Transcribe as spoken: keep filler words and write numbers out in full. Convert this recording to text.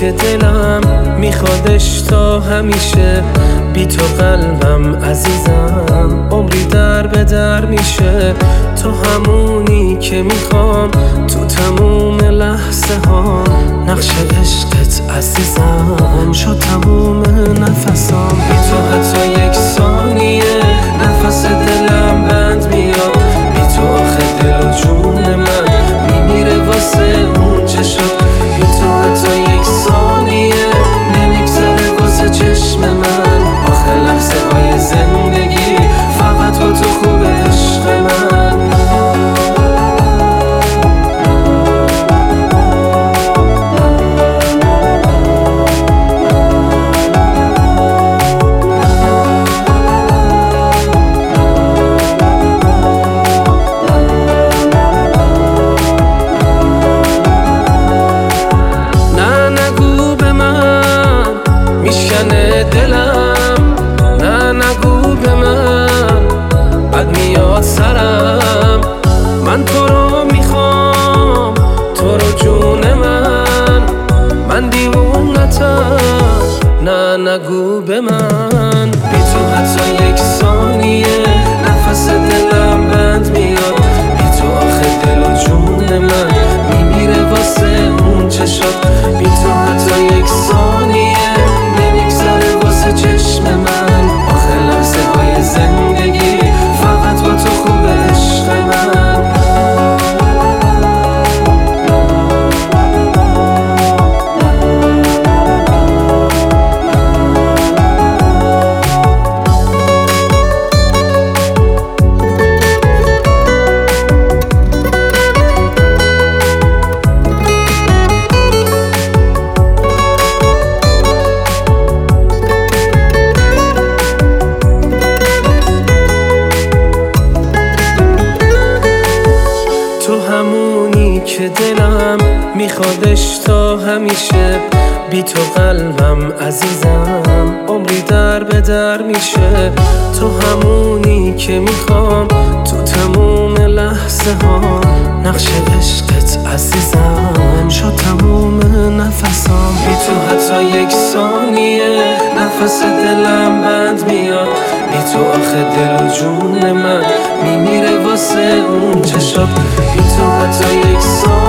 که دلم میخوادش تا همیشه، بی تو قلبم عزیزم عمری در به در میشه. تو همونی که میخوام تو تموم لحظه ها، نقش عشقت عزیزم شد تموم نفسام. بی تو حتی یک ثانیه نفس دلم بند میاد، بی تو آخه دل و جون من میمیره واسه اون چه شد. بی تو حتی یک ثانیه نمیگذره واسه چشم من، آخه لحظه های زندگی فقط با تو خوب عشق من. دلم نه نگو به من، بد میاد سرم، من تو رو میخوام، تو رو جون من، من دیوونتم، نه نگو به من. بی تو حتی یک ثانیه نفس دلم بند میاد، بی تو آخه دل و جون من میمیره واسه اون چه شد. بی تو حتی یک ثانیه چشم من، آخه لحظه های زندگی فقط با تو خوب عشق من. همونی که دلم میخوادش تا همیشه، بی تو قلبم عزیزم عمری در به در میشه. تو همونی که میخوام تو تموم لحظه ها، نقش عشقت عزیزم شد تموم نفسام. بی تو حتی یک ثانیه نفس دلم بند میاد، بی تو آخه دل و جون من میمیره واسه اون چه شد. بی تو حتی یک ثانیه